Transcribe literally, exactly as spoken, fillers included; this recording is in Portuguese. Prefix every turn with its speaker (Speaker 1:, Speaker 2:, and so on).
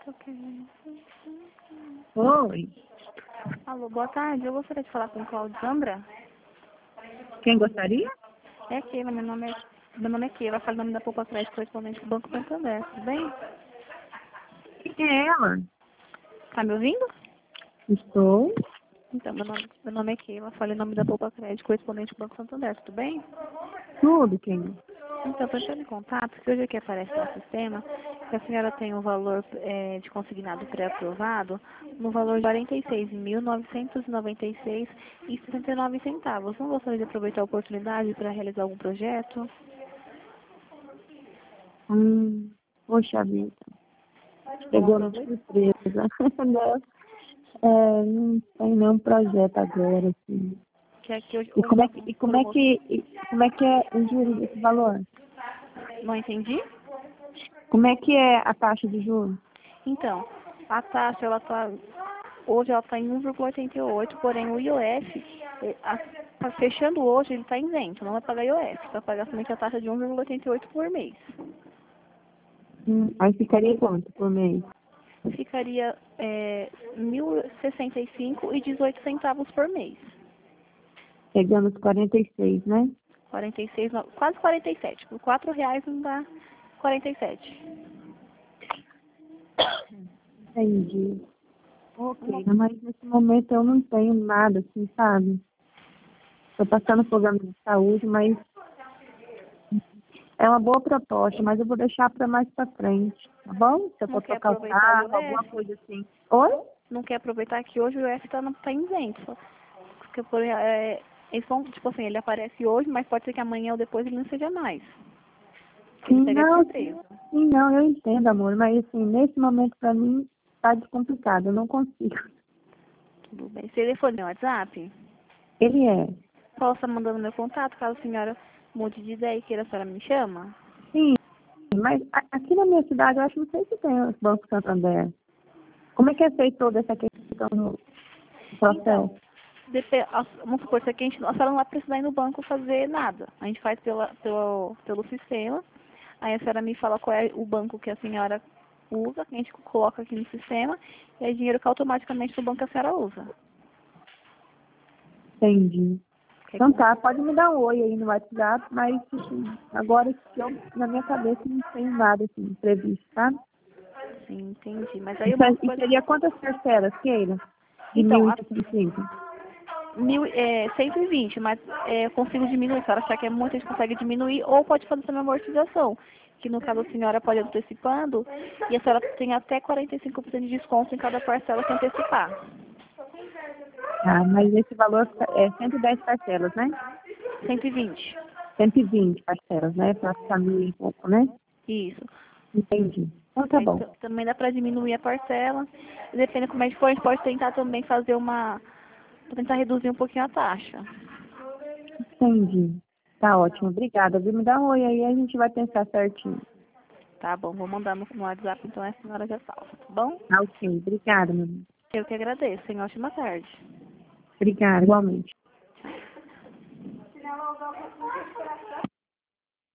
Speaker 1: Ok.
Speaker 2: Oi,
Speaker 1: Alô, boa tarde. Eu gostaria de falar com o Claudio Zambra.
Speaker 2: quem gostaria?
Speaker 1: É Keila, meu nome é, meu nome é Keila, falo o nome da Poupa Crédito correspondente do Banco Santander, tudo bem?
Speaker 2: Quem é ela?
Speaker 1: Tá me ouvindo?
Speaker 2: Estou.
Speaker 1: Então, meu nome, meu nome é Keila, falo em nome da Poupa Crédito correspondente do Banco Santander, tudo bem?
Speaker 2: Tudo, quem?
Speaker 1: Então, estou entrando em contato, que hoje aqui aparece no sistema que a senhora tem um valor é, de consignado pré-aprovado no valor de quarenta e seis mil novecentos e noventa e seis reais e sessenta e nove centavos. Não gostaria de aproveitar a oportunidade para realizar algum projeto?
Speaker 2: Hum, poxa vida,
Speaker 1: Vamos
Speaker 2: pegou na
Speaker 1: aproveitar?
Speaker 2: surpresa. Não, é, não tem nenhum projeto agora, assim.
Speaker 1: Que aqui hoje,
Speaker 2: E
Speaker 1: hoje
Speaker 2: como
Speaker 1: está
Speaker 2: é que,
Speaker 1: com
Speaker 2: e como é
Speaker 1: promoção.
Speaker 2: que, e como é que é o juros desse valor?
Speaker 1: Não entendi?
Speaker 2: Como é que é a taxa de juros?
Speaker 1: Então, a taxa, ela tá, hoje ela está em um vírgula oitenta e oito, porém o I O F, eh, a- tá fechando hoje, ele está isento, não vai pagar I O F, vai pagar somente a taxa de um vírgula oitenta e oito por mês.
Speaker 2: Hum, aí ficaria quanto por mês?
Speaker 1: Ficaria é, mil e sessenta e cinco e dezoito centavos por mês.
Speaker 2: Pegando os quarenta e seis, né?
Speaker 1: quarenta e seis, não, quase quarenta e sete. Por quatro reais não dá quarenta e sete.
Speaker 2: Entendi. Ok,
Speaker 1: Uma,
Speaker 2: mas nesse momento eu não tenho nada, assim, sabe? Estou passando por programa de saúde, mas é uma boa proposta, mas eu vou deixar para mais para frente, tá bom? Se eu
Speaker 1: não
Speaker 2: for
Speaker 1: quer
Speaker 2: trocar o
Speaker 1: aproveitar o
Speaker 2: carro, alguma
Speaker 1: I O F?
Speaker 2: coisa assim. Oi?
Speaker 1: Não quer aproveitar que hoje o I O F está tá isento. Porque por, é, eles vão, tipo assim, ele aparece hoje, mas pode ser que amanhã ou depois ele não seja mais. Ele
Speaker 2: Sim,
Speaker 1: pega de
Speaker 2: não,
Speaker 1: surpresa.
Speaker 2: sim, não, eu entendo, amor, mas assim, nesse momento para mim tá complicado, eu não consigo.
Speaker 1: Tudo bem. Telefone no WhatsApp?
Speaker 2: Ele é.
Speaker 1: Posso estar mandando meu contato, caso a senhora mude de ideia e queira a senhora me chama?
Speaker 2: Sim, mas a- aqui na minha cidade eu acho que não sei se tem os bancos Santander. Como é que é feito toda essa questão no processo?
Speaker 1: Então, depe- a- vamos supor, se aqui a, gente, a senhora não vai precisar ir no banco fazer nada. A gente faz pela, pelo, pelo sistema. Aí a senhora me fala qual é o banco que a senhora usa, que a gente coloca aqui no sistema, e é dinheiro que automaticamente o banco que a senhora usa.
Speaker 2: Entendi.
Speaker 1: Que é
Speaker 2: Então
Speaker 1: com-
Speaker 2: tá, pode me dar um oi aí no WhatsApp, mas assim, agora que eu, na minha cabeça não tem nada assim previsto, tá?
Speaker 1: Sim, entendi. Mas aí o
Speaker 2: Isso, é-
Speaker 1: banco
Speaker 2: e
Speaker 1: vai...
Speaker 2: seria quantas parcelas, Keila? De
Speaker 1: Então,
Speaker 2: mil e
Speaker 1: a,
Speaker 2: sessenta e cinco?
Speaker 1: mil, é, cento e vinte, mas é, eu consigo diminuir. Se a senhora achar que é muito, a gente consegue diminuir, ou pode fazer também amortização. Que no caso a senhora pode ir antecipando, e a senhora tem até quarenta e cinco por cento de desconto em cada parcela que antecipar.
Speaker 2: Ah, mas esse valor é cento e dez parcelas, né?
Speaker 1: cento e vinte.
Speaker 2: cento e vinte parcelas, né? Para ficar mil e pouco, né?
Speaker 1: Isso.
Speaker 2: Entendi. Então tá
Speaker 1: Aí
Speaker 2: bom.
Speaker 1: t- também dá para diminuir a parcela. Dependendo como é que for, a gente pode tentar também fazer uma... pra tentar reduzir um pouquinho a taxa.
Speaker 2: Entendi. Tá ótimo, obrigada. Viu? Me dá um oi aí, a gente vai pensar certinho.
Speaker 1: Tá bom, vou mandar no, no WhatsApp, então a senhora já salva, tá bom?
Speaker 2: Tá ok, obrigada, meu amigo.
Speaker 1: Eu que agradeço. Tenha uma ótima tarde.
Speaker 2: Obrigada, igualmente.